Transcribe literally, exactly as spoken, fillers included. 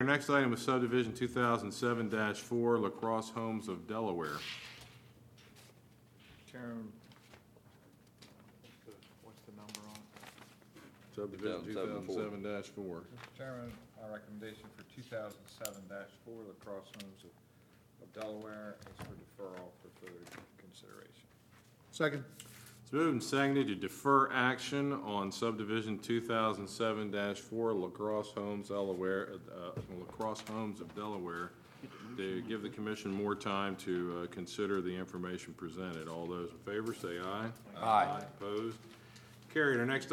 next item is subdivision two thousand seven dash four, Lacrosse Homes of Delaware. Chairman, what's the number on it? Subdivision two thousand seven dash four. Mister Chairman, our recommendation for two thousand seven dash four, Lacrosse Homes of, of Delaware, is for deferral for further consideration. Second. It's moved and seconded to defer action on subdivision two thousand seven dash four, Lacrosse Homes, Delaware, uh, Lacrosse Homes of Delaware, to give the commission more time to uh, consider the information presented. All those in favor say aye. Aye. Opposed? Carried. Our next